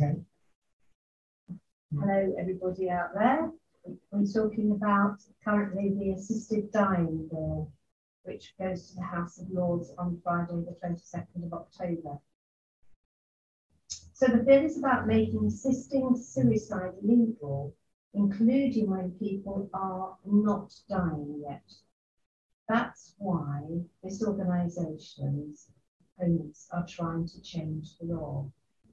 Okay. Hello, everybody out there. We're talking about currently the assisted dying bill, which goes to the House of Lords on Friday, the 22nd of October. So the bill is about making assisting suicide legal, including when people are not dying yet. That's why this organisation's opponents are trying to change the law.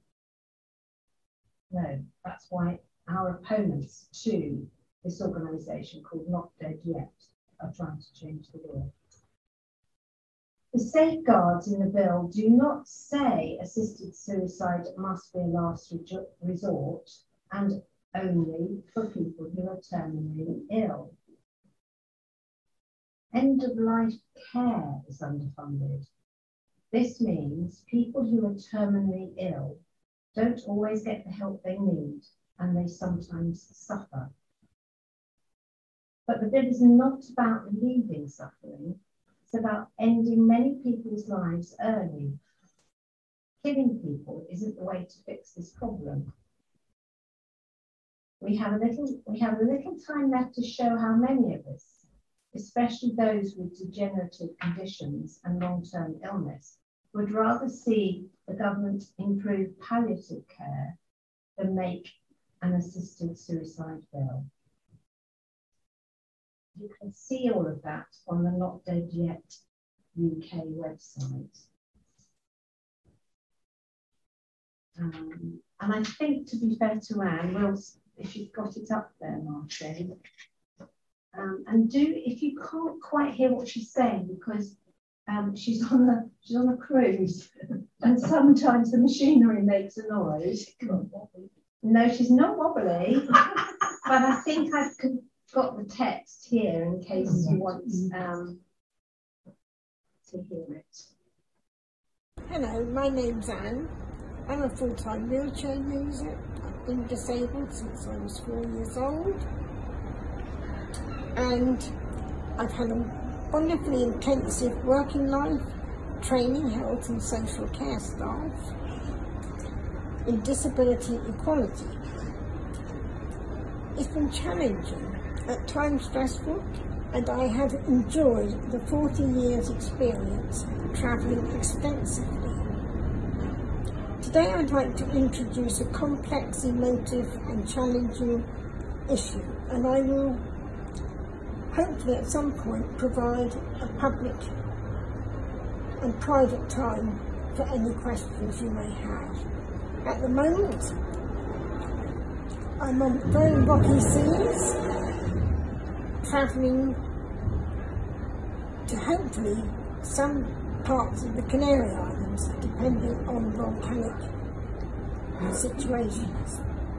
No, that's why our opponents to this organisation called Not Dead Yet are trying to change the law. The safeguards in the bill do not say assisted suicide must be a last resort and only for people who are terminally ill. End-of-life care is underfunded. This means people who are terminally ill don't always get the help they need, and they sometimes suffer. But the bill is not about relieving suffering. It's about ending many people's lives early. Killing people isn't the way to fix this problem. We have a little time left to show how many of us, especially those with degenerative conditions and long-term illness, would rather see the government improve palliative care than make an assisted suicide bill. You can see all of that on the Not Dead Yet UK website. And I think, to be fair to Anne, if you've got it up there, Martin, and if you can't quite hear what she's saying, because she's on a cruise, and sometimes the machinery makes a noise. No, she's not wobbly, but I think I've got the text here in case you want to hear it. Hello, my name's Anne. I'm a full-time wheelchair user. I've been disabled since I was 4 years old, and I've had a wonderfully intensive working life, training health and social care staff in disability equality. It's been challenging, at times stressful, and I have enjoyed the 40 years experience travelling extensively. Today I'd like to introduce a complex, emotive and challenging issue, and I will hopefully at some point provide a public and private time for any questions you may have. At the moment, I'm on very rocky seas, travelling to hopefully some parts of the Canary Islands, depending on volcanic situations.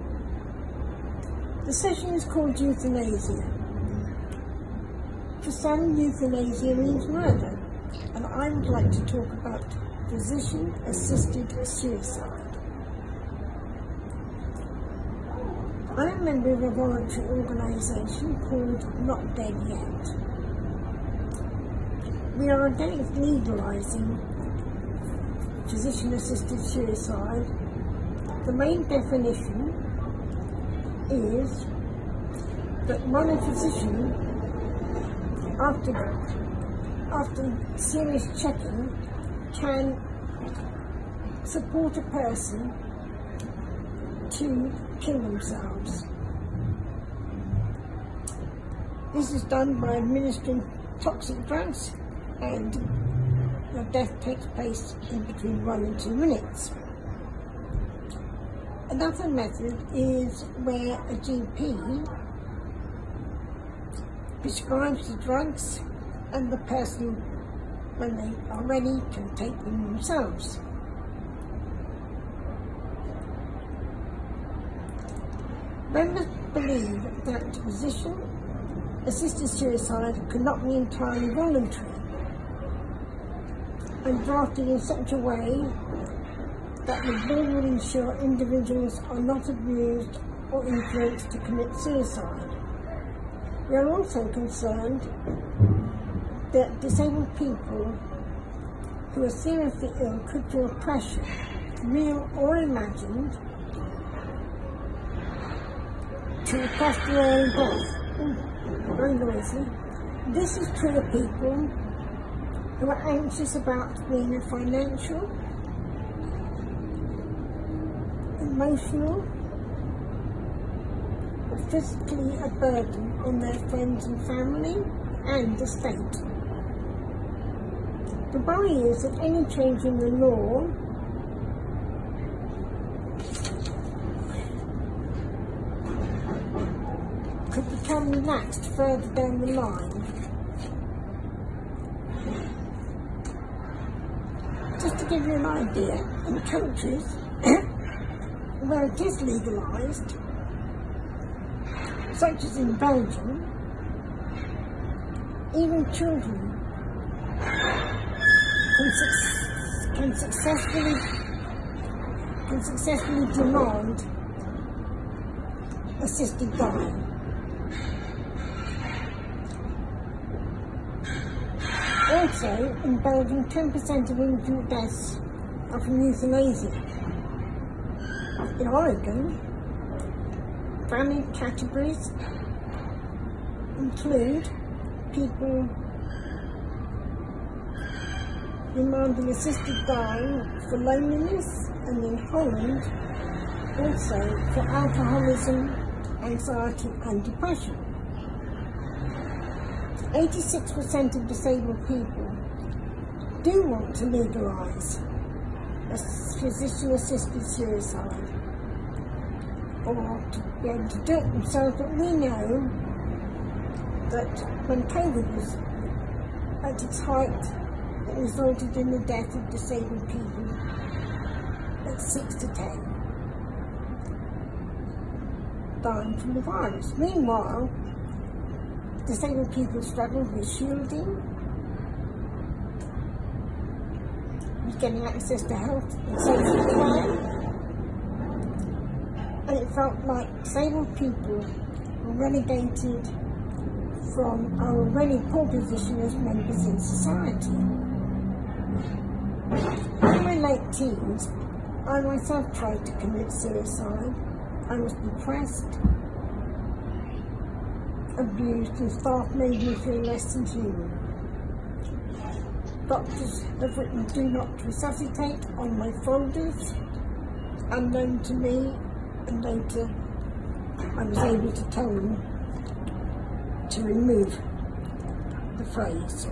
The session is called Euthanasia. For some, euthanasia means murder, and I would like to talk about physician-assisted suicide. I'm a member of a voluntary organisation called Not Dead Yet. We are against legalising physician-assisted suicide. The main definition is that when a physician, after serious checking, can support a person to kill themselves. This is done by administering toxic drugs, and the death takes place in between 1 and 2 minutes. Another method is where a GP prescribes the drugs and the person, when they are ready, can take them themselves. Members believe that physician-assisted suicide cannot be entirely voluntary and drafted in such a way that the bill will ensure individuals are not abused or influenced to commit suicide. We are also concerned that disabled people who are seriously ill could feel pressure, real or imagined, to request their own death. Very noisy. This is true of people who are anxious about being a financial, emotional, or physically a burden on their friends and family and the state. The worry is that any change in the law could become relaxed further down the line. Just to give you an idea, in countries where it is legalised, such as in Belgium, even children can successfully demand assisted dying. Also, in Belgium, 10% of infant deaths are from euthanasia. In Oregon, family categories include people demanding assisted dying for loneliness, and in Holland, also for alcoholism, anxiety and depression. 86% of disabled people do want to legalise physician-assisted suicide, or to be able to do it themselves, but we know that when COVID was at its height, it resulted in the death of disabled people at 6 to 10 dying from the virus. Meanwhile, disabled people struggled with shielding, with getting access to health and social care, and it felt like disabled people were relegated from our already poor position as members in society. In my late teens, I myself tried to commit suicide. I was depressed, abused, and staff made me feel less than human. Doctors have written "do not resuscitate" on my folders, unknown to me, and later I was able to tell them to remove the phrase.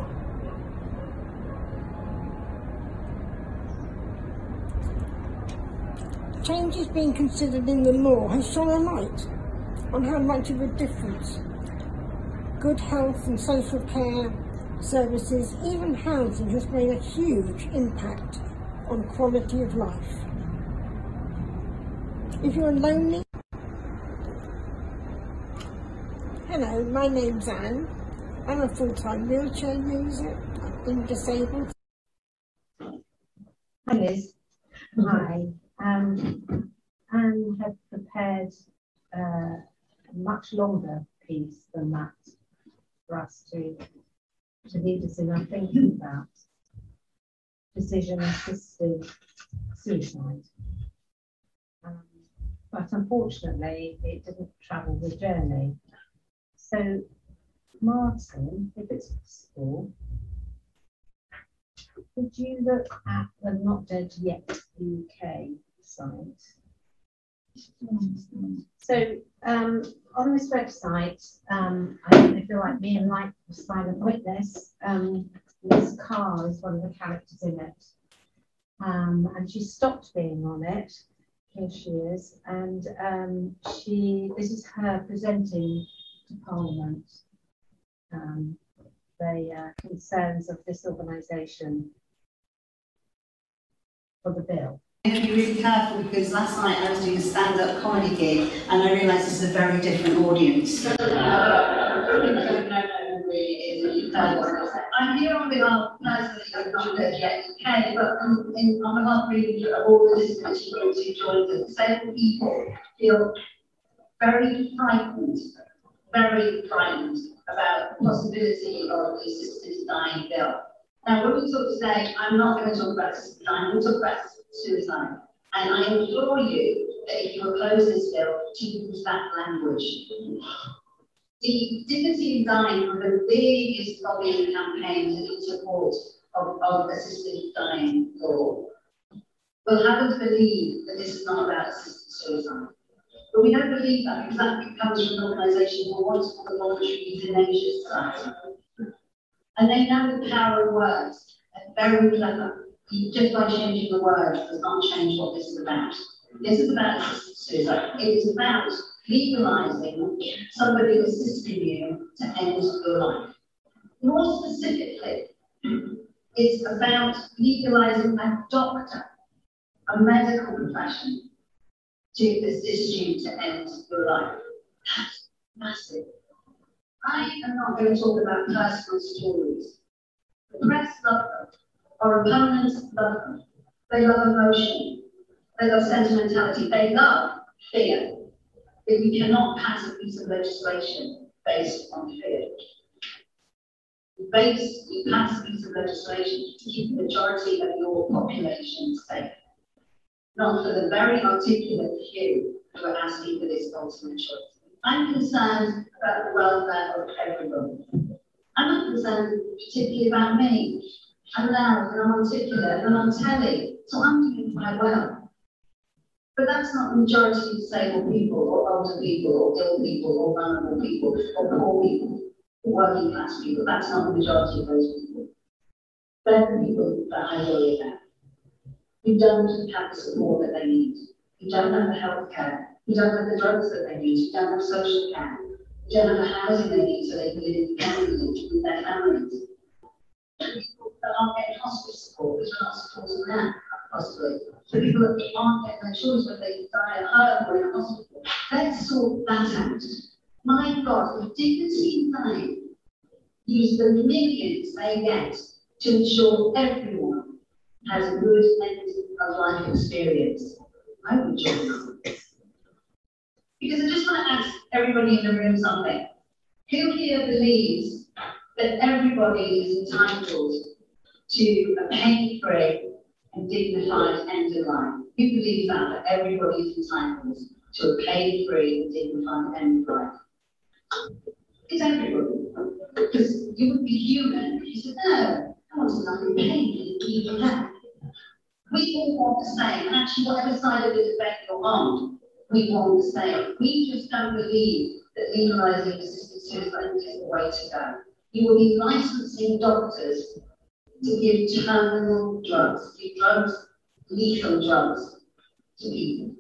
Changes being considered in the law has shone a light on how much of a difference good health and social care services, even housing, has made a huge impact on quality of life. If you're lonely, hello, my name's Anne. I'm a full-time wheelchair user. I've been disabled. Hi Liz. Hi. Anne had prepared a much longer piece than that for us to lead us in our thinking about decision-assisted suicide. But unfortunately, it didn't travel the journey. So, Martin, if it's possible, could you look at the Not Dead Yet UK site? So, on this website, I don't know if you're like me and like the Silent Witness, Liz Carr is one of the characters in it. And she stopped being on it. Here she is. And this is her presenting to Parliament the concerns of this organisation for the bill. I have to be really careful because last night I was doing a stand-up comedy gig and I realised this is a very different audience. I'm here on behalf of Not Dead Yet UK, but on behalf of all the listeners who joined us. Several people feel very frightened about the possibility of the assisted dying bill. Now, when we talk today, I'm not going to talk about assisted dying, we'll talk about suicide. And I implore you, that if you oppose this bill, to use that language. The Dignity in Dying are the biggest lobbying campaigns in support of assisted dying law. Will have us believe that this is not about assisted suicide. But we don't believe that because that comes from an organisation called what's called the Voluntary Euthanasia Society. And they know the power of words. They're very clever. Just by changing the words does not change what this is about. This is about assisted suicide. It is about legalising somebody assisting you to end your life. More specifically, it's about legalising a doctor, a medical profession, to assist you to end your life. That's massive. I am not going to talk about personal stories. The press love them. Our opponents love them. They love emotion. They love sentimentality. They love fear. If we cannot pass a piece of legislation based on fear. We pass a piece of legislation to keep the majority of your population safe. Not for the very articulate few who are asking for this ultimate choice. I'm concerned about the welfare of everyone. I'm not concerned particularly about me. I'm loud and I'm articulate and I'm on telly, so I'm doing quite well. But that's not the majority of disabled people, or older people, or ill people, or vulnerable people, or poor people, or working class people. That's not the majority of those people. They're the people that I worry about. You don't have the support that they need. You don't have the health care. You don't have the drugs that they need. You don't have social care. You don't have the housing they need so they can live independently with their families. People that aren't getting hospice support because we're not supporting that, possibly. The people that aren't getting their choice when they die at home or in a hospital. Let's sort that out. My God, if Dignity in Dying use the millions they get to ensure everyone has a good end of life experience, I would join them. Because I just want to ask everybody in the room something. Who here believes that everybody is entitled to a pain-free and dignified end of life? Who believes that everybody is entitled to a pain-free and dignified end of life? It's everybody. Because you would be human if you said, no, I want to not be pain, even that. We all want the same, and actually whatever side of the debate you're on, we want the same. We just don't believe that legalising assisted suicide is the way to go. You will be licensing doctors to give terminal drugs, lethal drugs to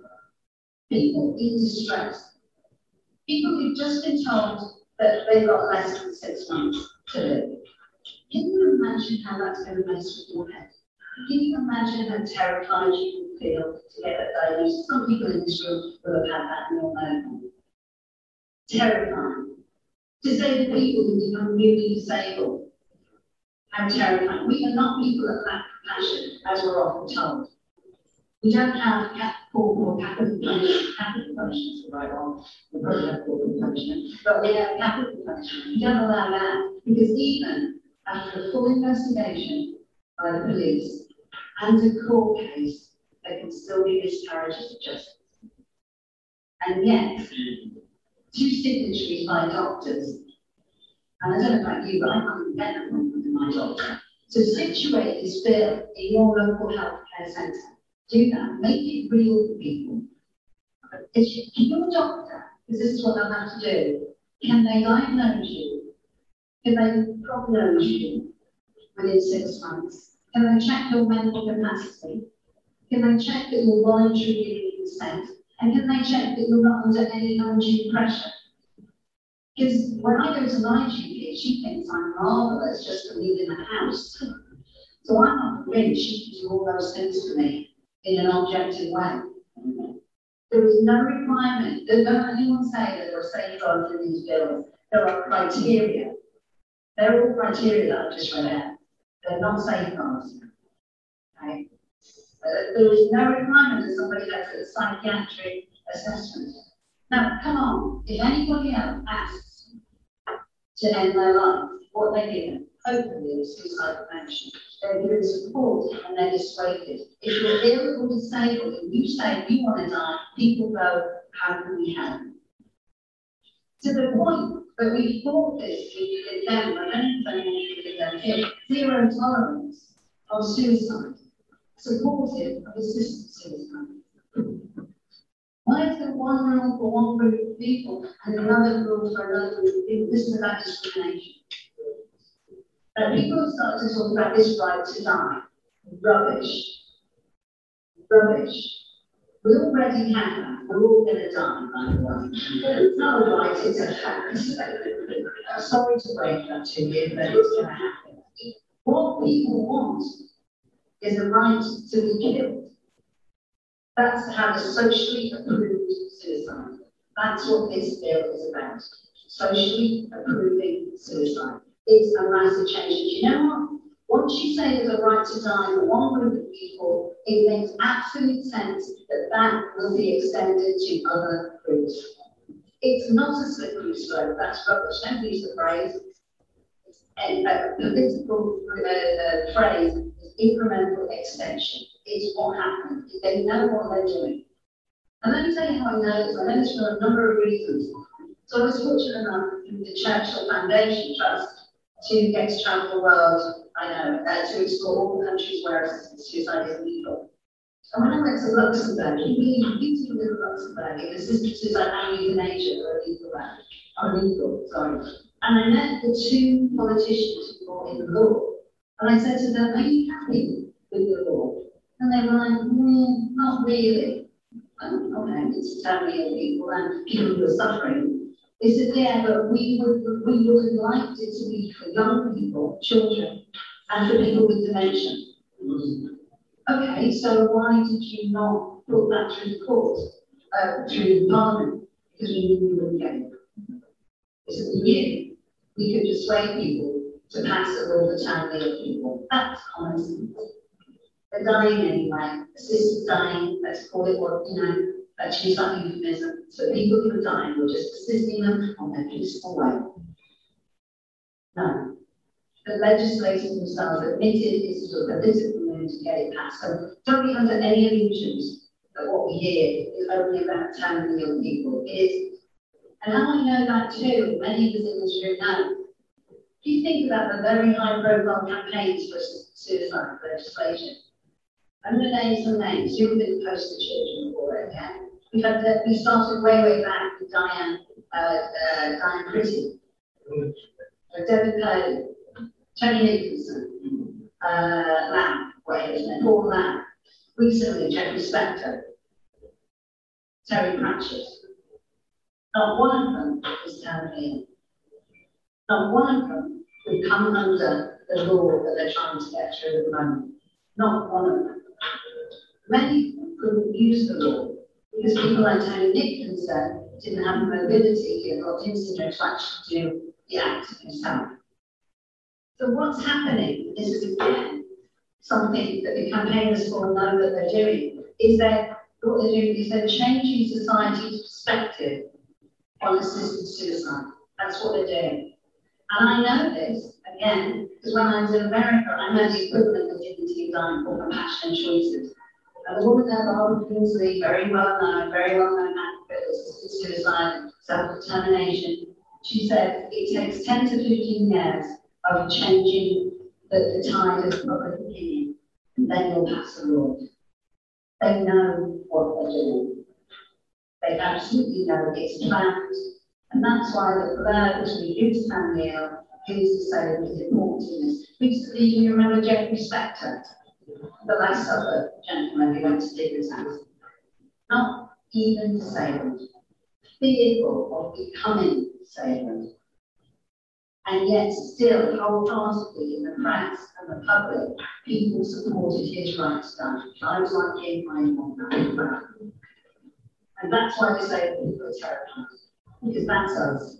people in distress. People who've just been told that they've got less than 6 months to live. Can you imagine how that's going to mess with your head? Can you imagine how terrified you would feel to get that diagnosis? Some people in this room will have had that in your home. Terrifying. Disabled people who become newly disabled. How terrifying. We are not people that lack compassion, as we're often told. We don't have capital punishment. Capital punishment is the right one. We probably have corporal punishment. But we have capital punishment. We don't allow that because even after a full investigation by the police and a court case, there can still be miscarriages of justice. And yet, 2 signatories by doctors, and I don't know about you, but I can't even get an appointment with my doctor. So situate this bill in your local healthcare centre. Do that. Make it real for people. If your doctor, because this is what they'll have to do, can they diagnose you? Can they prognose you within 6 months? Can they check your mental capacity? Can they check that you're voluntarily giving consent? And can they check that you're not under any undue pressure? Because when I go to my GP, she thinks I'm marvellous just for leaving the house. So I'm not convinced she can do all those things for me in an objective way. There is no requirement. Don't anyone say that there are safeguards in these bills. There are criteria. They're all criteria that I've just read out. They're not safeguards. Okay? There is no requirement that somebody has a psychiatric assessment. Now, come on, if anybody else asks to end their life, what are they given? hopefully, of suicide prevention. They're given support and they're dissuaded. If you're ill or disabled and you say you want to die, people go, how can we help? To the point that we fought this with them, I don't know if anyone here, zero tolerance of suicide, supportive of assisted suicide. Why is there one rule for one group of people and another rule for another group of people? This is about discrimination. People start to talk about this right to die. Rubbish. Rubbish. We already have that. We're all going to die, by the way. It's not a right, it's a fact. I'm sorry to break that to you, but it's going to happen. What people want is a right to be killed. That's to have a socially approved suicide. That's what this bill is about. Socially approving suicide. It's a massive change. And you know what? Once you say there's a right to die for one group of people, it makes absolute sense that that will be extended to other groups. It's not a slippery slope. That's rubbish. Don't use the phrase. A political phrase is incremental extension. It's what happens. They know what they're doing. And let me tell you how I know this. I know this for a number of reasons. So I was fortunate enough through the Churchill Foundation Trust to get to travel the world, to explore all the countries where suicide is legal. And when I went to Luxembourg, beautiful little Luxembourg, assisted suicide and euthanasia are illegal, And I met the two politicians who brought in the law. And I said to them, are you happy with the law? And they were like, not really. Okay, it's terribly ill people and people who are suffering. They said, yeah, but we would have liked it to be for young people, children, and for people with dementia. Okay, so why did you not put that through the court, through Parliament? Because we knew we wouldn't get it. It's a year. We could persuade people to pass a law for terminally ill people. That's common sense. They're dying anyway. Assisted dying, let's call it what, let's use that euphemism. So people who are dying, we're just assisting them on their peaceful way. No. The legislators themselves admitted it's a political move to get it passed. So don't be under any illusions that what we hear is only about terminally ill people. It is. And how I know that too, many of us in this room know. If you think about the very high-profile campaigns for suicide legislation, I'm going to name some names. You've been poster children for it, yeah? We started way back with Diane Pretty, Debbie Purdy, Tony Nicholson, Lamb, Paul Lamb, recently Jeffrey Spector, Terry Pratchett. Not one of them is terminally ill. Not one of them would come under the law that they're trying to get through at the moment. Not one of them. Many of them couldn't use the law because people like Tony Nicholson didn't have the mobility or Godin syndrome to actually do the act himself. So what's happening, this is again something that the campaigners will know that they're doing, is that what they're doing is they're changing society's perspective on assisted suicide. That's what they're doing. And I know this, again, because when I was in America, I know the equivalent of dignity and dying for compassion and choices. And the woman there, Barbara Kingsley, very well known advocate of assisted suicide, self-determination, she said it takes 10 to 15 years of changing the tide of public opinion, and then you'll pass a law. They know what they're doing. They absolutely know it's planned, and that's why the blur between who's terminally ill, who's disabled is important in this. Recently, you remember Jeffrey Spector, the last other gentleman who went to Dignity house. Not even disabled, fearful of becoming disabled. And yet still wholeheartedly in the press and the public, people supported his right to die. I was like him, I want that. And that's why disabled people are terrified, because that's us.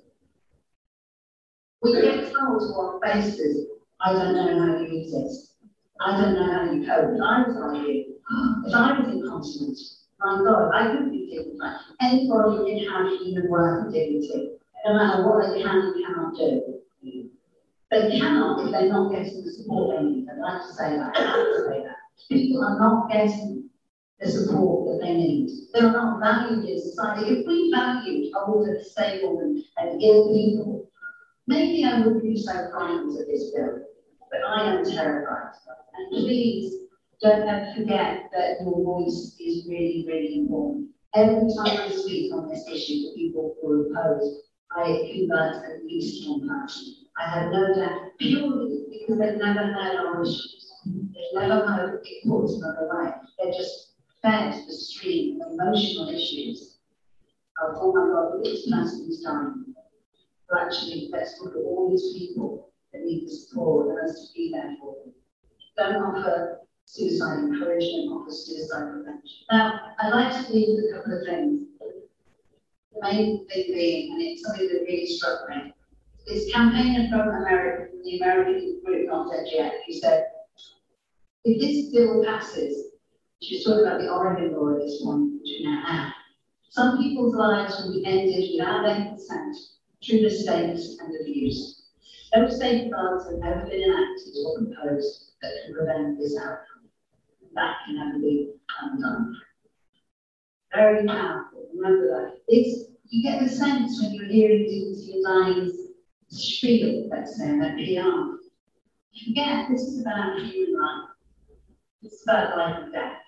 We get told to our faces, I don't know how you exist. I don't know how you cope. I was like you. If I was incontinent, my God, I couldn't be dignified. Anybody can have human worth and dignity, no matter what they can and cannot do. They cannot if they're not getting the support they need. I'd like to say that. I have to say that. People are not getting the support that they need. They're not valued in society. If we valued older, disabled, and ill people, maybe I wouldn't be so frightened of this bill. But I am terrified. And please don't ever forget that your voice is really, really important. Every time I speak on this issue to people who are opposed, I convert at least one person. I have no doubt, purely because they've never heard our issues. They've never heard it put another way. They're just fed the stream of emotional issues of, oh my God, this person is dying. But actually, let's look at all these people that need the support and us to be there for them. Don't offer suicide encouragement, offer suicide prevention. Now, I'd like to leave with a couple of things. The main thing being, and it's something that really struck me, this campaigner from America, from the American group, not ZGF, who said, if this bill passes, she was talking about the Oregon law at this one, which we now have, some people's lives will be ended without their consent through mistakes and abuse. No safeguards have ever been enacted or proposed that can prevent this outcome. That can never be undone. Very powerful. Remember that. You get the sense when you're hearing Dignity Design's spiel, let's say, and their PR. You forget this is about human life. It's about life and death.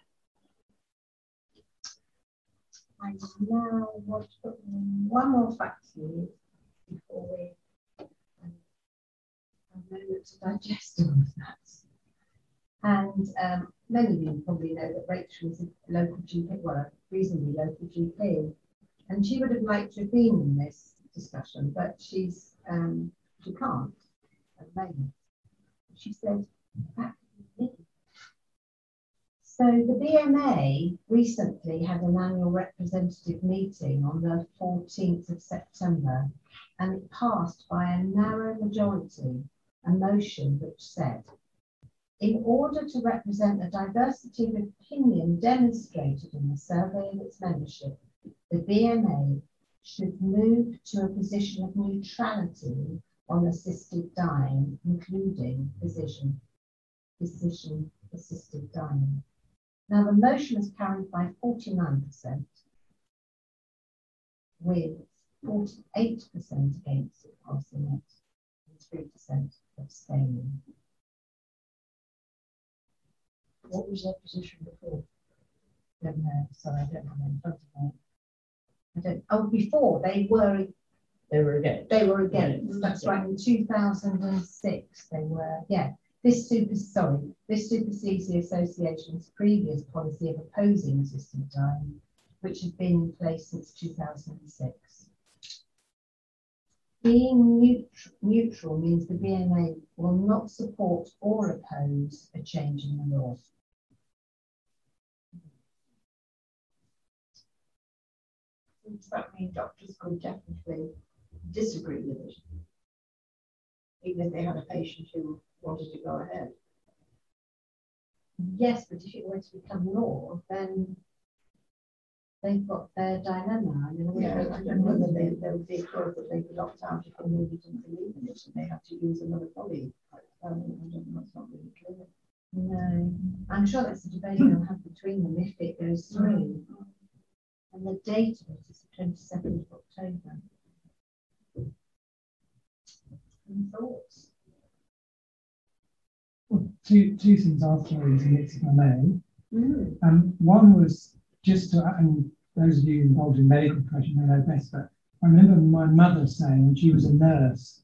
I now want to put one more fact to you before we have a moment to digest all of that. And many of you probably know that Rachel is a local GP, well, a reasonably local GP, and she would have liked to have been in this discussion, but she can't at the moment. She said, back to me. So the BMA recently had an annual representative meeting on the 14th of September, and it passed by a narrow majority a motion which said, in order to represent the diversity of opinion demonstrated in the survey of its membership, the BMA should move to a position of neutrality on assisted dying, including physician-assisted dying. Now, the motion was carried by 49%, with 48% against it passing it, and 3% abstaining. What was their position before? I don't know, sorry, I don't have it in front of me. Before they were against. They were against. That's right. In 2006, they were. Yeah. This supersedes the association's previous policy of opposing assisted dying, which has been in place since 2006. Being neutral means the BMA will not support or oppose a change in the law. Does that mean doctors could definitely disagree with it, even if they had a patient who wanted to go ahead? Yes, but if it were to become law, then they've got their dilemma. I mean, I don't know whether there would be a clause that they could opt out if they really didn't believe in it and they have to use another body. I don't know, that's not really clear. No, I'm sure that's a debate they'll have between them if it goes through. And the date of it is the 22nd of October. Any thoughts? Well, two things I'll throw into it, if I may. One was just to, and those of you involved in medical profession may know best, but I remember my mother saying when she was a nurse,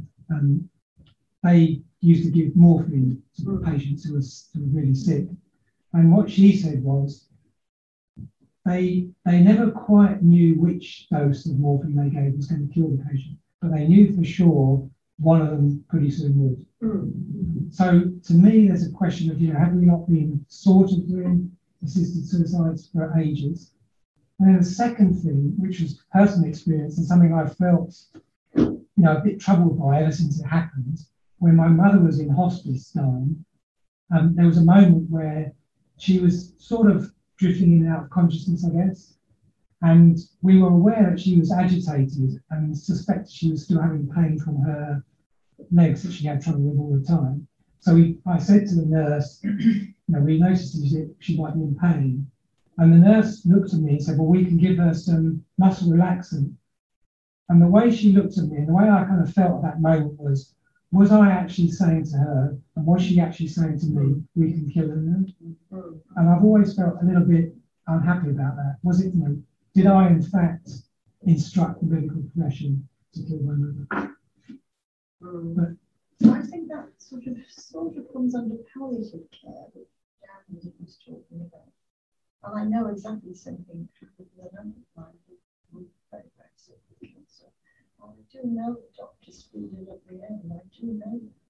they used to give morphine to patients who were really sick. And what she said was, they never quite knew which dose of morphine they gave was going to kill the patient, but they knew for sure one of them pretty soon would. So to me, there's a question of, have we not been sort of doing assisted suicides for ages? And then the second thing, which was personal experience and something I felt, a bit troubled by ever since it happened, when my mother was in hospice dying, there was a moment where she was sort of drifting in and out of consciousness, I guess. And we were aware that she was agitated and suspected she was still having pain from her legs that she had trouble with all the time. So I said to the nurse, we noticed that she might be in pain. And the nurse looked at me and said, well, we can give her some muscle relaxant. And the way she looked at me and the way I kind of felt at that moment was I actually saying to her, and was she actually saying to me, we can kill her? And I've always felt a little bit unhappy about that. Was it, did I in fact instruct the medical profession to kill one another? But So I think that sort of comes under palliative care that Dan was talking about. And I know exactly the same thing with another client who very, very sick with cancer. I do know the doctors feeding at the end. I do know that.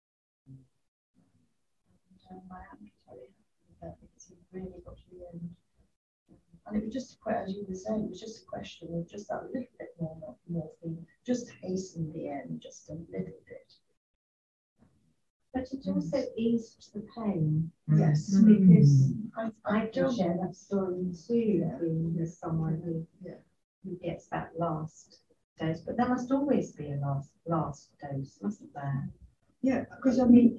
And I am very happy with that because he really got to the end. And it was just, as you were saying, it was just a question of just that little bit more morphine, just hasten the end just a little bit. But it also eased the pain. Yes. Because I do share that story too, with someone who gets that last dose. But there must always be a last dose, mustn't there? Yeah, because I mean,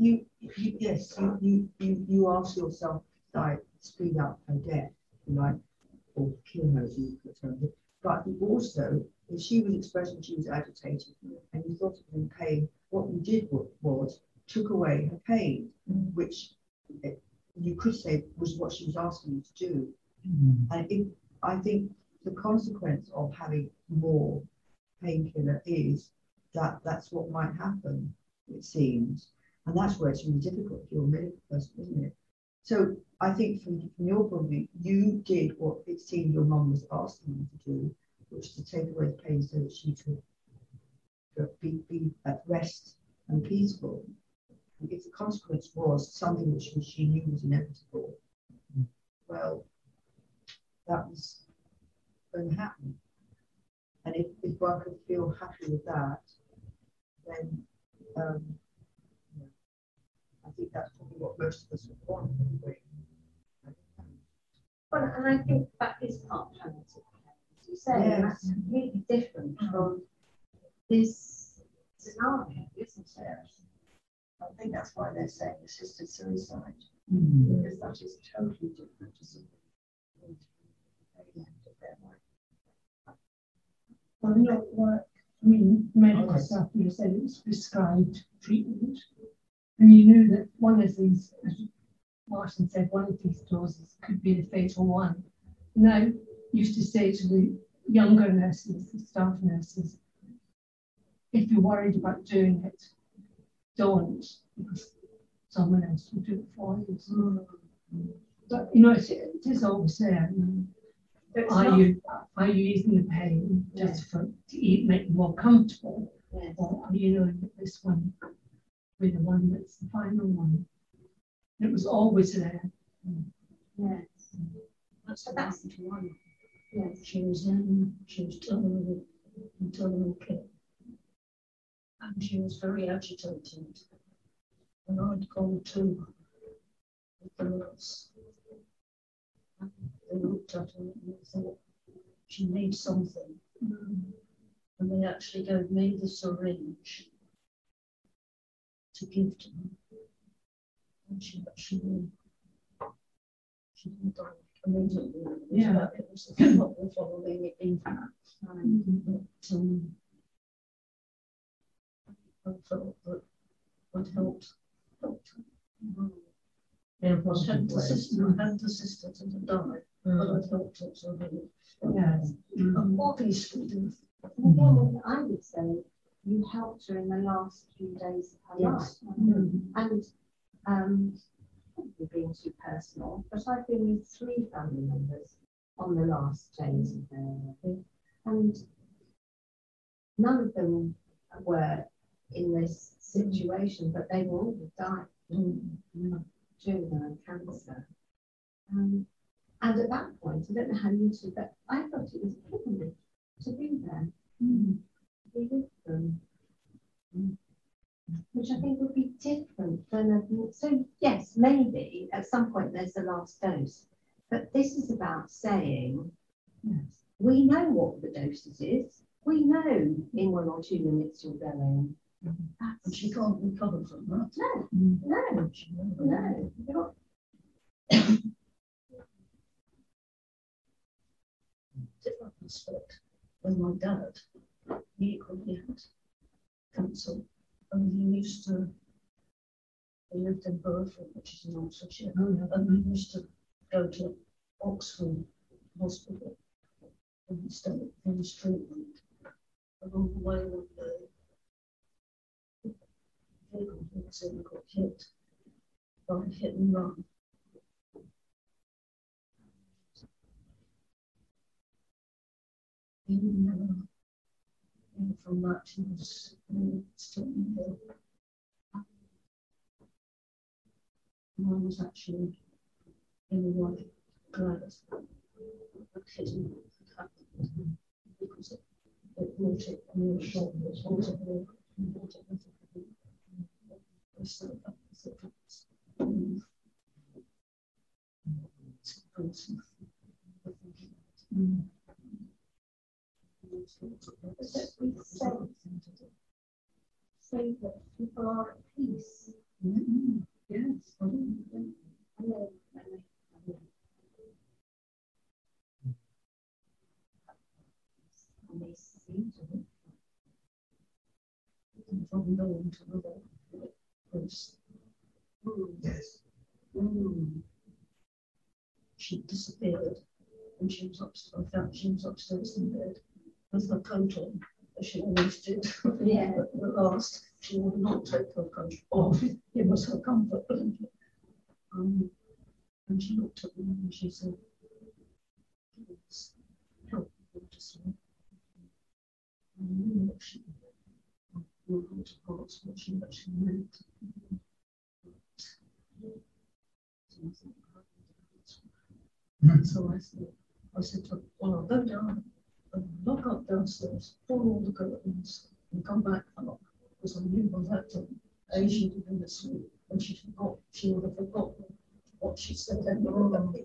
you ask yourself, like, speed up her death, like, or kill her, as you could term it. But you also, if she was expressing she was agitated and you thought it was in pain, what you did was took away her pain, which you could say was what she was asking you to do. And I think the consequence of having more painkiller is that that's what might happen, it seems. And that's where it's really difficult if you're a medical person, isn't it? So I think from your point of view, you did what it seemed your mum was asking you to do, which is to take away the pain so that she could be at rest and peaceful. And if the consequence was something which she knew was inevitable, well, that was going to happen. And if one could feel happy with that, then I think that's probably what most of us would want. Well, and I think that is part of palliative care, as you say, and that's completely different from this scenario, isn't it? I think that's why they're saying assisted suicide, because that is totally different to something at the end of their life. Well, not work. I mean, medical stuff, you said it was prescribed treatment. And you knew that one of these, as Martin said, one of these doses could be the fatal one. And I used to say to the younger nurses, the staff nurses, if you're worried about doing it, don't, because someone else will do it for you. But it is always there. Are you using the pain just to make you more comfortable, or are you knowing that this one will be the one that's the final one? It was always there. Yes. That's the one. Yes. She was terminal care. And she was very agitated. And I'd gone to the nurse. And they looked at her and they thought she needs something. And they actually gave me the syringe to give to her. And she didn't die immediately. Yeah. It was the following it in. I felt that I'd helped. Yeah, I had the sister to die, but I helped it so really. Yes. Obviously. Again, I would say you helped her in the last few days of her life. And probably being too personal, but I've been with 3 family members on the last days of their life, and none of them were in this situation, but they all died during their cancer. And at that point, I don't know how you two, but I thought it was a privilege to be there, to be with them, which I think would be different than so yes, maybe at some point there's the last dose, but this is about saying, yes, we know what the dosage is. We know in 1 or 2 minutes you're going. And she can't recover from that. No, She won't. no, no. Different aspect. When my dad, he equally had cancer, and he used to, he lived in Burford, which is in Oxfordshire, and he used to go to Oxford Hospital and he stayed in his treatment. And on the way one day, the vehicle he was in got hit by a hit and run. He never, and from that he was still ill. I was actually in a way glad that hitting had happened because it brought it near short, it brought it near, it brought it with it. So that was the facts. It's awesome. Say that people are at peace. Yes. And they seem to be. From known to another person. Yes. She disappeared and she was upstairs. I found she was upstairs in bed with her coat on, as she always did. Yeah. But at last, she would not take her coat off. It was her comfort blanket. And she looked at me and she said, "Please help me to sleep." And I knew what she knew how to pass what she actually meant. So I said to her, "Well, I'll go down and lock up downstairs, pull all the curtains, and come back up." Because I knew by that time, A, she'd have been asleep, and she would have forgotten what she said anyway.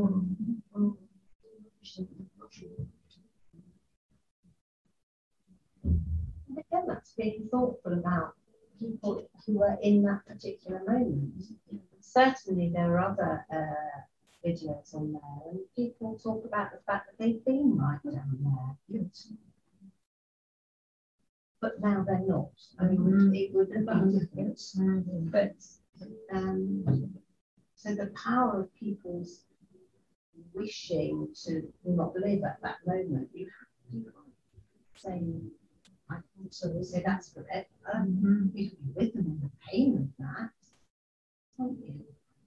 And again, that's being thoughtful about people who are in that particular moment. Certainly, there are other videos on there, and people talk about the fact that they've been right down there. Yes. But now they're not. I mean, it would have been different. But so the power of people's wishing to not live at that moment, you can't say, I thought so, say that's for it. You can be with them in the pain of that, can't you?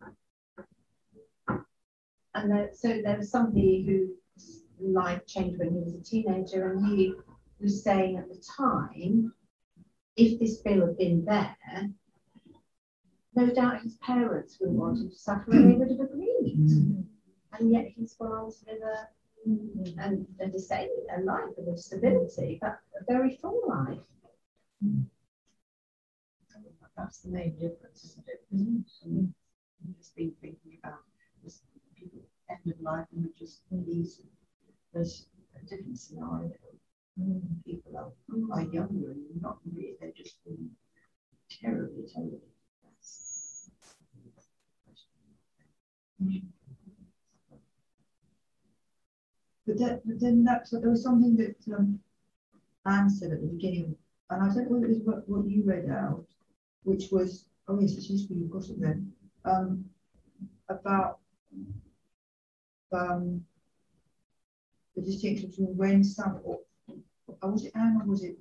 And so there was somebody whose life changed when he was a teenager, and he was saying at the time, if this bill had been there, no doubt his parents wouldn't want him to suffer and they would have agreed. And yet he's gone on to live a life of stability, but a very full life. That's the main difference, isn't it? I've just been thinking about this people end of life and just these. There's a different scenario. People are younger and not really, they're just terribly. But then there was something that Anne said at the beginning, and I don't know if it was what you read out, which was, oh yes, it's useful, you've got it then, about the distinction between when some, or was it Anne or was it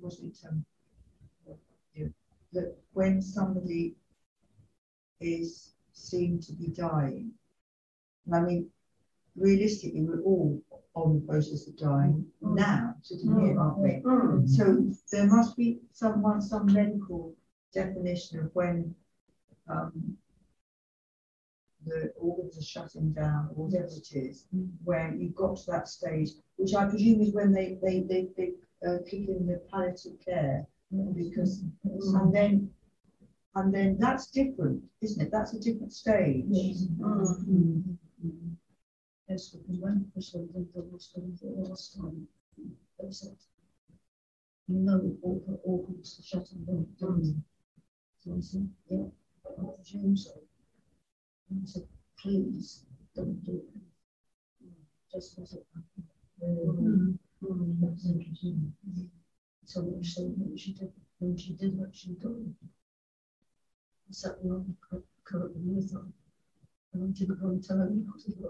that when somebody is seen to be dying, and I mean, realistically, we're all on the process of dying now, sitting here, aren't we? So there must be some medical definition of when the organs are shutting down, or whatever it is, when you've got to that stage, which I presume is when they kick in the palliative care, because and then that's different, isn't it? That's a different stage. Yes, because when Chris did the last time, they said you know all her organs are shutting down. So I said, yeah, I presume so. And I said, please don't do it. Just as it happened. That's interesting. So much so when she did actually go, I sat around currently with her. And I didn't want to tell anyone because it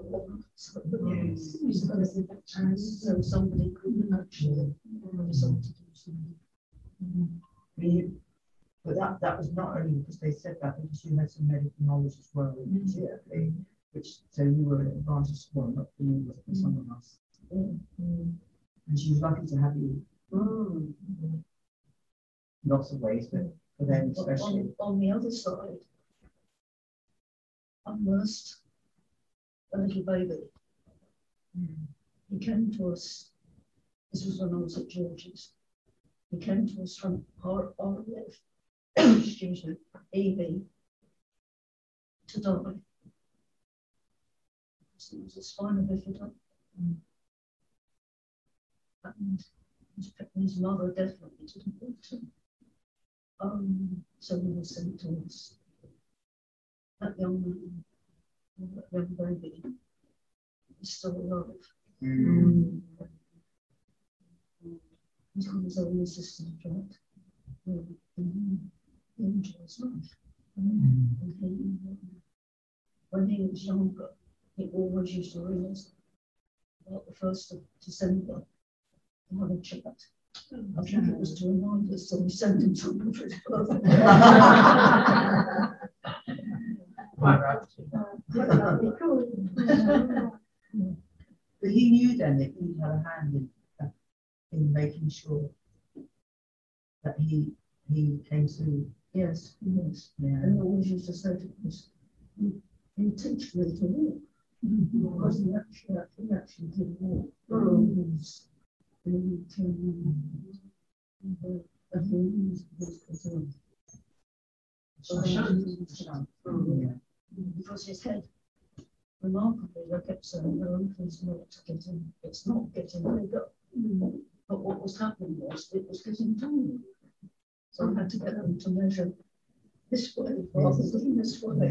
was so somebody couldn't actually decide to do something. But that was not only because they said that, because you had some medical knowledge as well, which so you were an advantage to one, not for you, but for someone else. And she was lucky to have you. Lots of ways, but for them especially. On the other side, I nursed a little baby. He came to us, this was when I was at George's. He came to us from RLF, excuse me, EV, to die. It was a spinal bifida. And his mother definitely didn't want to. So he was sent to us. That young man, that young baby, is still alive. He's got his own assistant job. He enjoys life. And when he was younger, he always used to ring us about the 1st of December and have a chat. I think it was to remind us, so we sent him something for his birthday. Quite right. But he knew then that he had a hand in making sure that he came through. Yes, yes. Yeah. And he always used to say to us, you teach me to walk. Because he actually did walk. Because his head, remarkably, I kept saying, no, it's not getting bigger. But what was happening was, it was getting tiny. So I had to get them to measure this way rather than this way.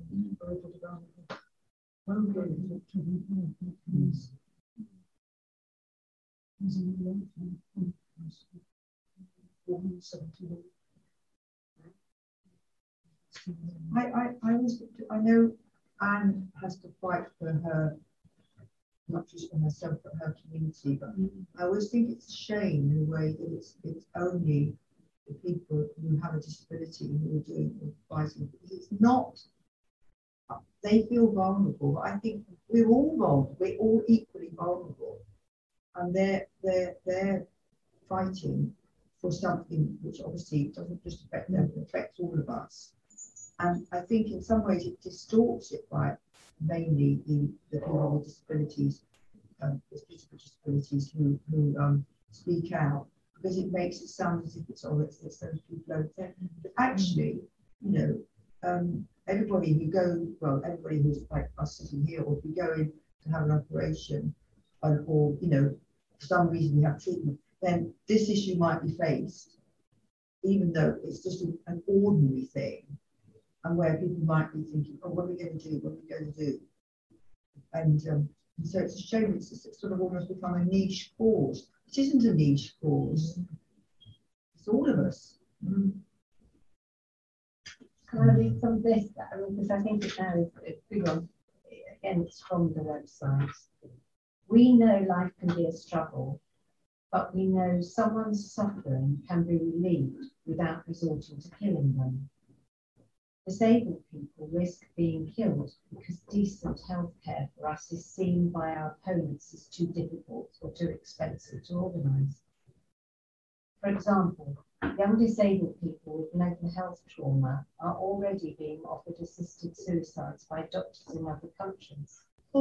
I know Anne has to fight for her, not just for herself, but her community. But I always think it's a shame in a way that it's only the people who have a disability who are doing advising, because it's not. They feel vulnerable, but I think we're all vulnerable. We're all equally vulnerable, and they're fighting for something which obviously doesn't just affect them, it affects all of us. And I think in some ways it distorts it by mainly the people with disabilities, physical disabilities who speak out, because it makes it sound as if it's those people over there. But actually, you know, everybody who's like us sitting here, or if we go in to have an operation, or you know, for some reason we have treatment, then this issue might be faced, even though it's just an ordinary thing, and where people might be thinking, oh, what are we going to do? What are we going to do? And so it's a shame it's sort of almost become a niche cause. It isn't a niche cause. It's all of us. Can I read some of this? Because I think it now is a big one. Again, it's from the website. We know life can be a struggle, but we know someone's suffering can be relieved without resorting to killing them. Disabled people risk being killed because decent healthcare for us is seen by our opponents as too difficult or too expensive to organise. For example, young disabled people with mental health trauma are already being offered assisted suicides by doctors in other countries.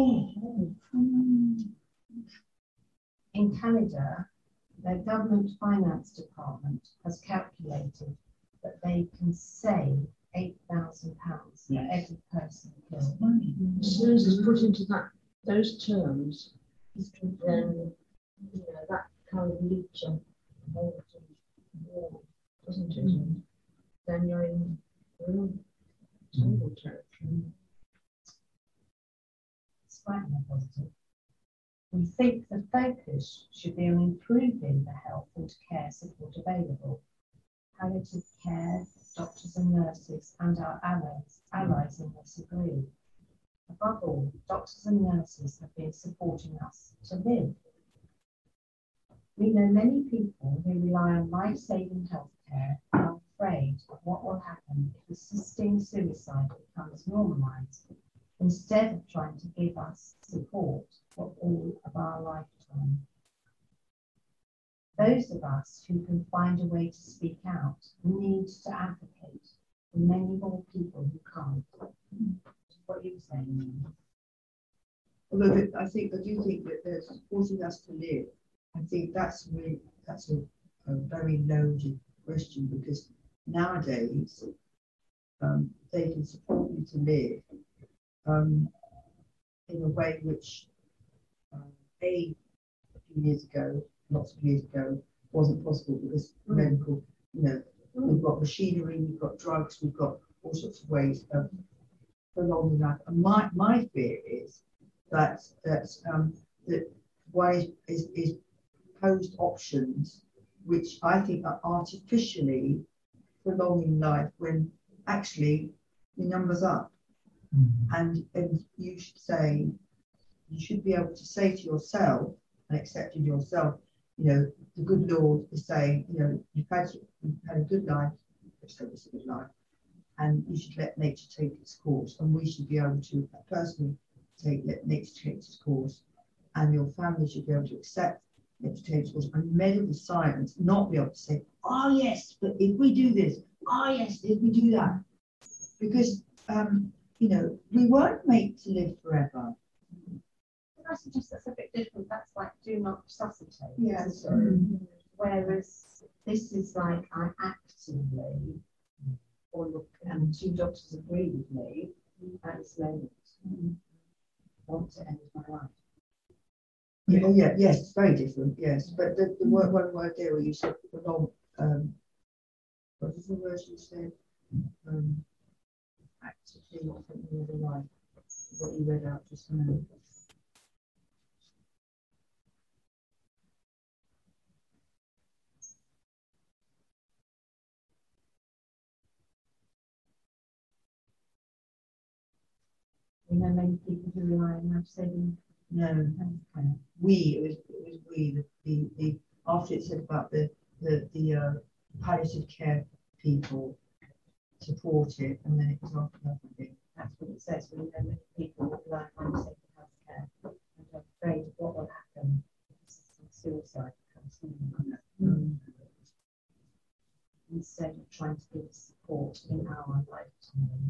In Canada, their government finance department has calculated that they can save £8,000 for every person killed. As soon as it's put into those terms, then you know that kind of leech supported, then you're in terrible territory. Slightly positive. We think the focus should be on improving the health and care support available. Palliative care, doctors and nurses, and our allies in this agree. Above all, doctors and nurses have been supporting us to live. We know many people who rely on life-saving healthcare and are afraid of what will happen if assisting suicide becomes normalised, instead of trying to give us support for all of our lifetime. Those of us who can find a way to speak out need to advocate for many more people who can't. What are you saying? Although I do think that there's supporting us to live. I think that's a very loaded question, because nowadays they can support you to live in a way which a few years ago, lots of years ago, wasn't possible, because medical, we've got machinery, we've got drugs, we've got all sorts of ways of prolonging life. And my fear is that one is posed options which I think are artificially prolonging life when actually the numbers up. And you should be able to say to yourself and accept in yourself, the good Lord is saying, you've had a good life, let's hope it's a good life, and you should let nature take its course. And we should be able to personally let nature take its course, and your family should be able to accept nature take its course, and medical science not be able to say, oh yes, but if we do this, oh yes, if we do that, because we weren't made to live forever. I suggest that's a bit different. That's like do not resuscitate. Yeah. Whereas this is like I actively, or look, and two doctors agree with me at this moment, want to end my life. Yeah, oh yeah, yes, it's very different, yes. But the one word there where you said prolong, what was the word you said? Actively not thinking of the life. What you read out just now. We know many people who rely on life-saving. No, it was we. The after it said about the palliative care people support it, and then it was after that. I think that's what it says. We know many people who rely on life-saving healthcare and are afraid of what will happen if suicide becomes normal. Instead of trying to give support in our lifetime.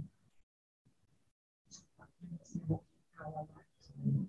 It's not our lifetime.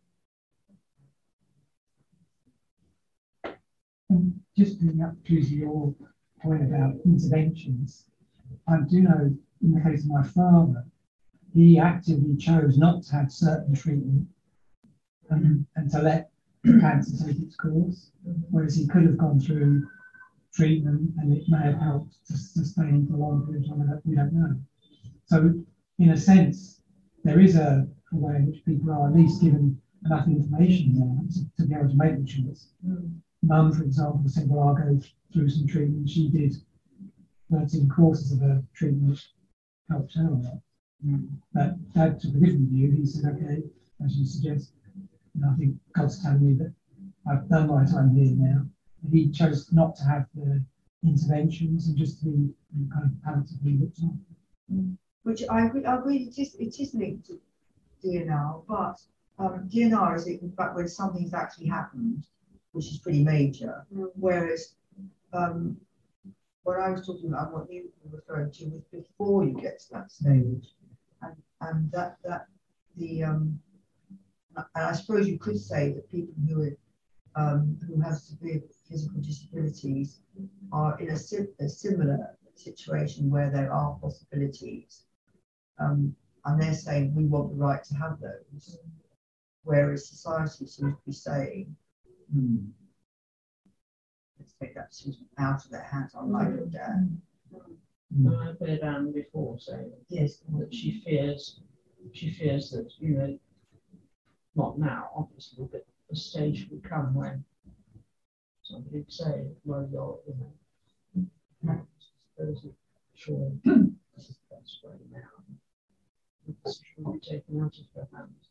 And just picking up to your point about interventions, I do know in the case of my father, he actively chose not to have certain treatment and to let the cancer take its course, whereas he could have gone through treatment and it may have helped to sustain for a long period of time that we don't know. So in a sense, there is a way in which people are at least given enough information now to be able to make the choice. Mum, for example, said, well, I'll go through some treatment. She did 13 courses of her treatment, which helped her a lot. But Dad took a different view. He said, okay, as you suggest, I think God's telling me that I've done my time here now. And he chose not to have the interventions and just to be kind of palliatively looked after. Which I agree it is linked to DNR, but DNR is in fact when something's actually happened, which is pretty major. Whereas what I was talking about, what you were referring to, was before you get to that stage, and and I suppose you could say that people who have severe physical disabilities are in a similar situation where there are possibilities, and they're saying we want the right to have those, whereas society seems to be saying let's take that decision out of their hands, unlike your dad. I heard Anne before saying Yes. that she fears that, you know, not now, obviously, but the stage would come when somebody would say, well, you're, you know, sure, this is the best way now. This should be taken out of her hands.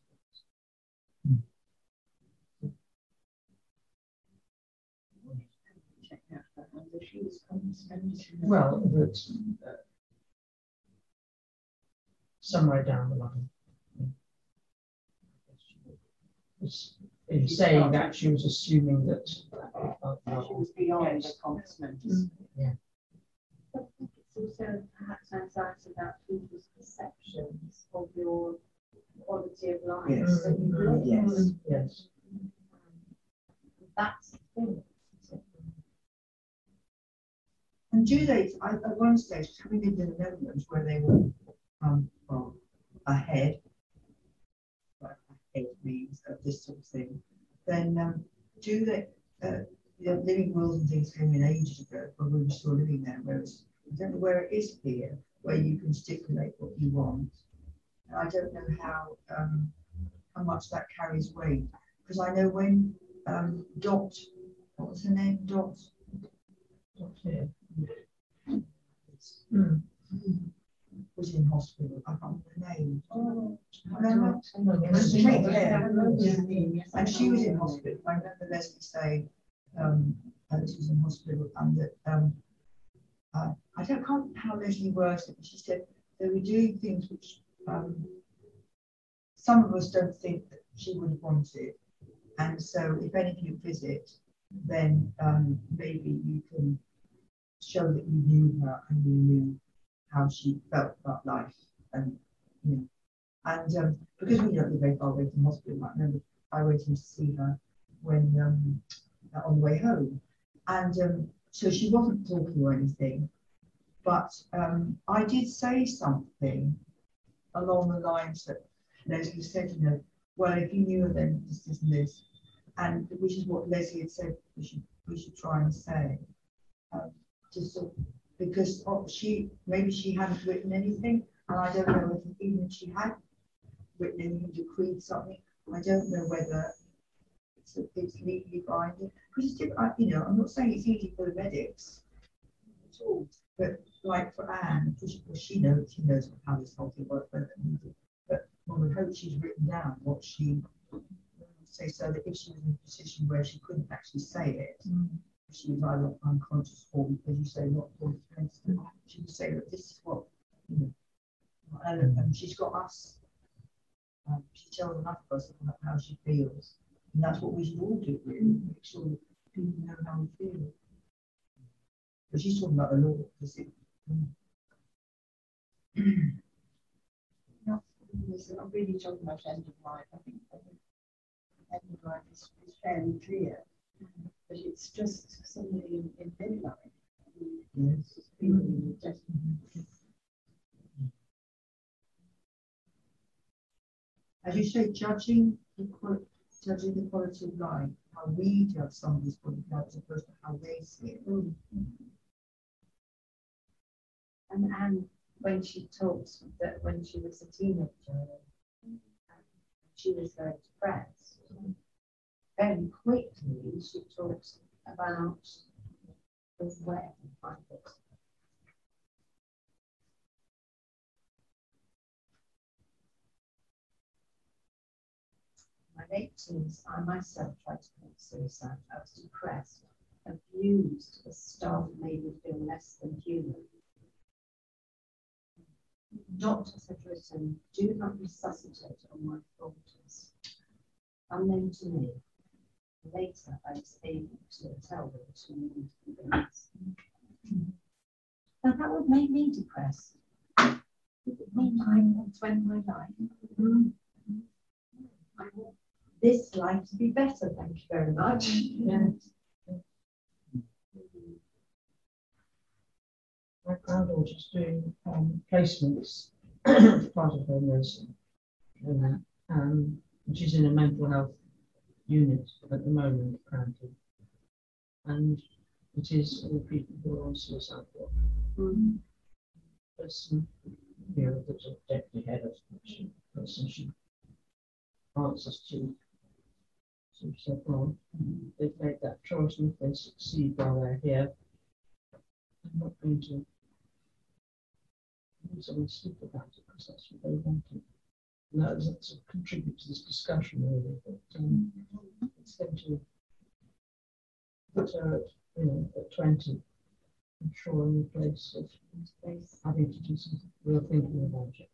Well, that somewhere down the line. In saying that, she was assuming that She was beyond the constant. Yeah. I think it's also perhaps anxiety about people's perceptions of your quality of life Yes. that you live. Yes. Yes. That's the thing. And do they, at one stage, having lived in the Netherlands where they were well, ahead, what ahead means of this sort of thing, then do they, living wills and things came in ages ago when we were still living there, whereas I don't know where it is here, where you can stipulate what you want. And I don't know how much that carries weight, because I know when Dot, what was her name, Dot? Okay. Was in hospital. I can't remember her name. Remember? And she was in hospital. I remember Leslie saying that she was in hospital and that I can't remember how Leslie worded it, but she said they were doing things which some of us don't think that she would have wanted. And so if any of you visit, then maybe you can show that you knew her and you knew how she felt about life, and you know, and because we don't live very far away from hospital, I remember I went in to see her when on the way home, and so she wasn't talking or anything, but I did say something along the lines that Leslie said, you know, well, if you knew her, then this and this, and which is what Leslie had said we should try and say. Just sort of, because maybe she hadn't written anything, and I don't know if even if she had written anything, decreed something, I don't know whether it's legally binding. Because you know, I'm not saying it's easy for the medics at all, but like for Anne, because she knows how this whole thing works, but one would hope she's written down what she say, so that if she was in a position where she couldn't actually say it. She was either unconscious or, as you say, not fully defensive. She would say that this is what, you know, and she's got us. She tells enough of us about how she feels, and that's what we should all do, really, make sure that people know how we feel. But she's talking about the law, because it. I'm really talking about end of life. I think end of life is fairly clear. But it's just somebody in midlife. Yes. As you say, judging the quality of life, how we judge somebody's quality of life as opposed to how they see it. And when she talks that when she was a teenager, she was very depressed. Very quickly, she talks about the web of it. In my late teens, I myself tried to commit suicide. I was depressed, abused. The staff made me feel less than human. Doctors had written, do not resuscitate on my falters. Unknown to me. Later, I was able to tell them to move things. Now that would make me depressed. It would mean I want to end my life. I want this life to be better, thank you very much. Yes. My granddaughter's doing placements as part of her nursing. And she's in a mental health unit at the moment, apparently. And it is for the people who are on suicide watch. Person, you know, that's a deputy head of the person she answers to. So she said, well, they've made that choice, and if they succeed while they're here, I'm not going to lose any sleep about it, because that's what they wanted. And that doesn't sort of contribute to this discussion really, but it's going to put her at, you know, at 20, I'm sure, in the place of having to do some real thinking about it.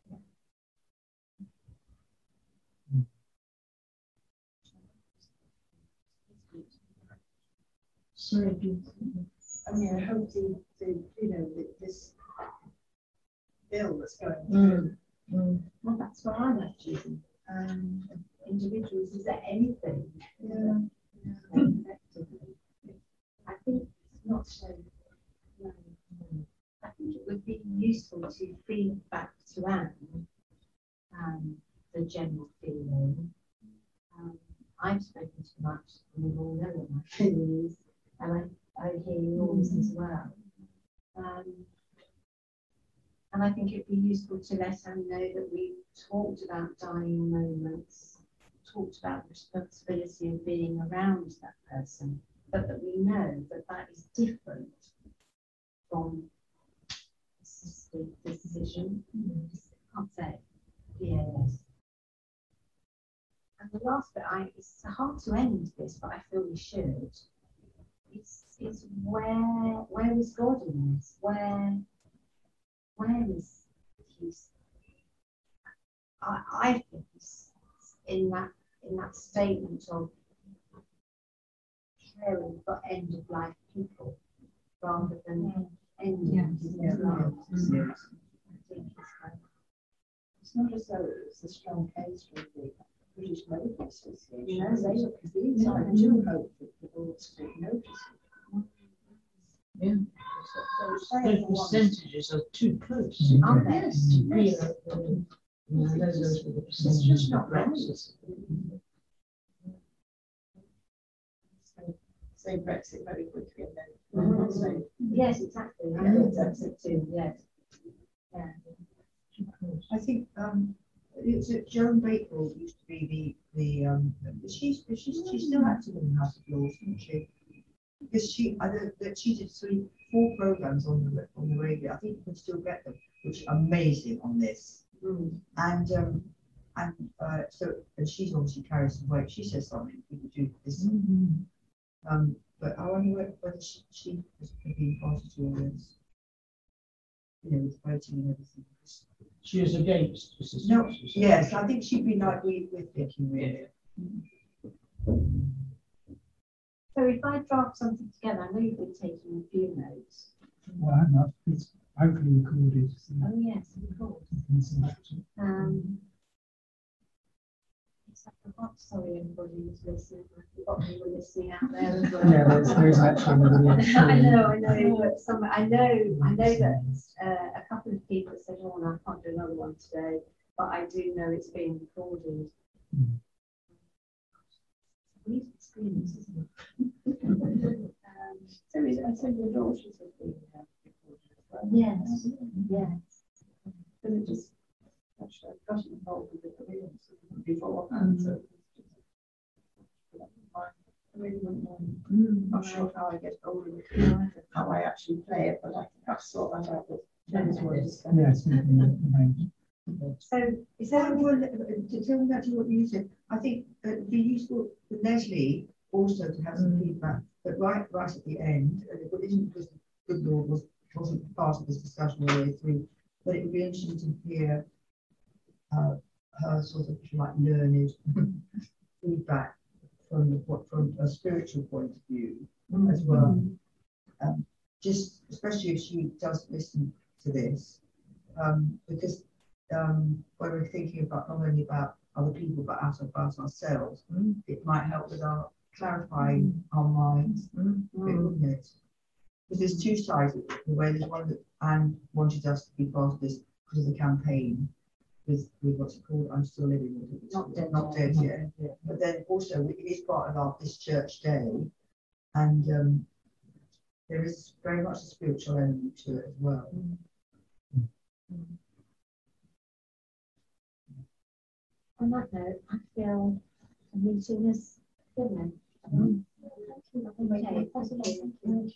Sorry, I mean, I hope the you know, this bill that's going through. Well, that's what I'm actually. Individuals, is there anything? Effectively? I think it's not so. No. I think it would be useful to feed back to Anne the general feeling. I've spoken too much, and we all know what my feeling is, and I hear yours as well. And I think it'd be useful to let Anne know that we've talked about dying moments, talked about the responsibility of being around that person, but that we know that that is different from assisted decision. I can't say PAS. And the last bit, it's hard to end this, but I feel we should. It's where is God in this? Where is He's? I think he's in that statement of caring for end of life people rather than ending their lives. I think it's not as though it's a strong case for the British Medical Association. No, they look at these. I do hope that the boards take notice. Yeah, those percentages are too close. Aren't they? Those were the It's percentages. just not right. Say Brexit very quickly and then say yes, exactly. I think that's it too. Yes. Yeah. I think it's Joan Bakewell used to be she's still active in the House of Lords, isn't she? Because I know that she did 4 programs on the radio. I think you can still get them, which are amazing on this. And she's obviously carrying some weight. She says something we could do this. But I wonder whether she has been part of all this. You know, with voting and everything. She is against the system. No, yes, I think she'd be like we're thinking really. So if I draft something together, I know you've been taking a few notes. Well, I'm not. It's hopefully recorded. So Oh yes, of course. I forgot, sorry everybody who's listening. I forgot you were listening out there as well. Yeah, there's actually I know, but I know that a couple of people said, "Oh, no, I can't do another one today," but I do know it's being recorded. These screens, isn't it? so your daughters have been recorded as well. Yes, yes. But it just actually I got involved with the careers beforehand. So I really wouldn't mind. I'm not sure how I get older how I actually play it, but I think I've sort that out with Jen's words. Yes. So is there To tell me back to what you said, I think it'd be useful for Leslie also to have some feedback, but right at the end, and it isn't because the good Lord wasn't part of this discussion all the way through, but it would be interesting to hear her sort of, if you like, learned feedback from a spiritual point of view as well. Just especially if she does listen to this, because when we're thinking about not only about other people but about ourselves, it might help with our clarifying our minds, wouldn't it? Because there's 2 sides of it. The way there's one that Anne wanted us to be part of this because of the campaign with what's it called? I'm Still Living. Not dead yet. But then also it is part of this church day, and there is very much a spiritual element to it as well. On that note, I feel the meeting is finished. Okay, possibly.